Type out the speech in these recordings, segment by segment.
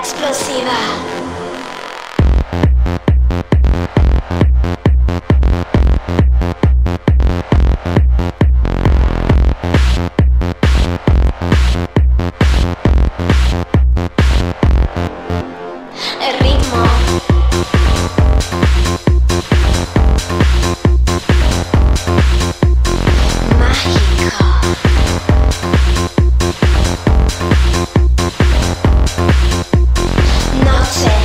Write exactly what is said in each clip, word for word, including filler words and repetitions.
explosiva. El ritmo mágico. Noche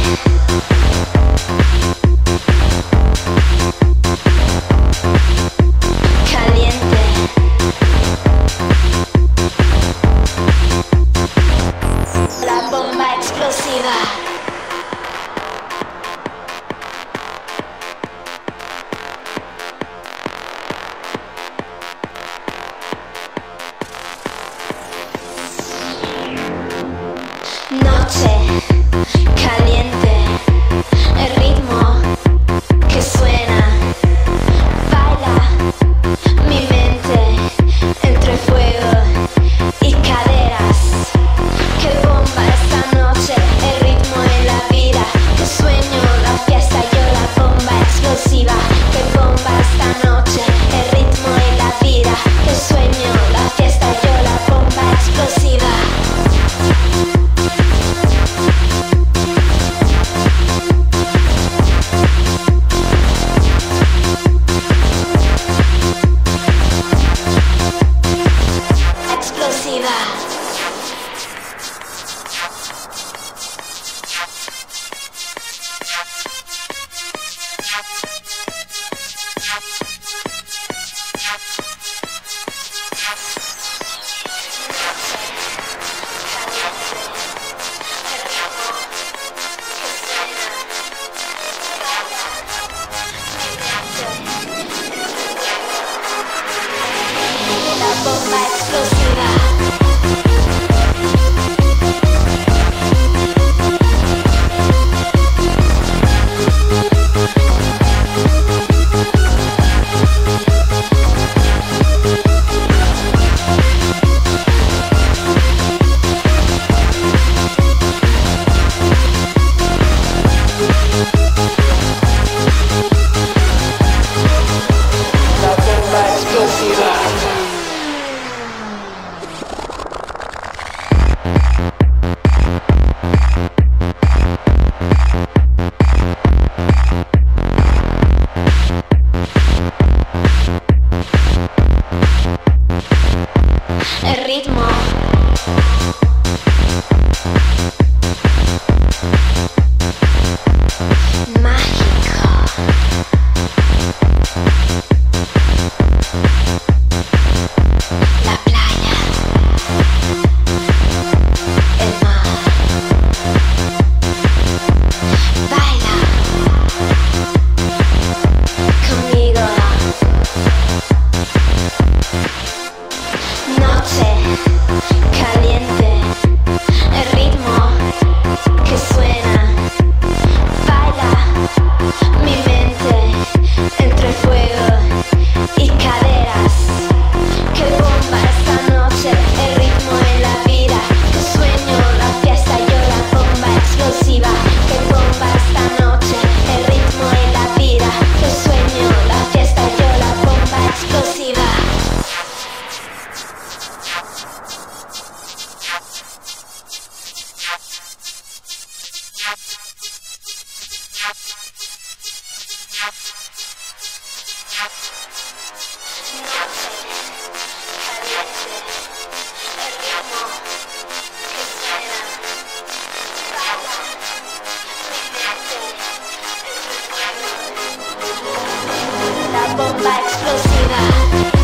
caliente. La bomba explosiva. Noche caliente, el ritmo que suena, baila mi mente entre fuego y caderas. Que bomba esta noche, el ritmo en la vida, que sueño la fiesta, yo la bomba explosiva. Que bomba esta noche, el ritmo en la vida, que sueño la fiesta, yo la bomba explosiva. Explosiva. La bomba explosiva. La bomba explosiva. El ritmo mágico. La playa, el mar, baila conmigo. Noche caliente, el ritmo que suena, baila mi mente entre fuego y caderas. Que bomba esta noche, el ritmo en la vida, que sueño la fiesta, yo la bomba explosiva. Que bomba esta noche, el ritmo en la vida, que sueño la fiesta, yo la bomba explosiva. La bomba explosiva.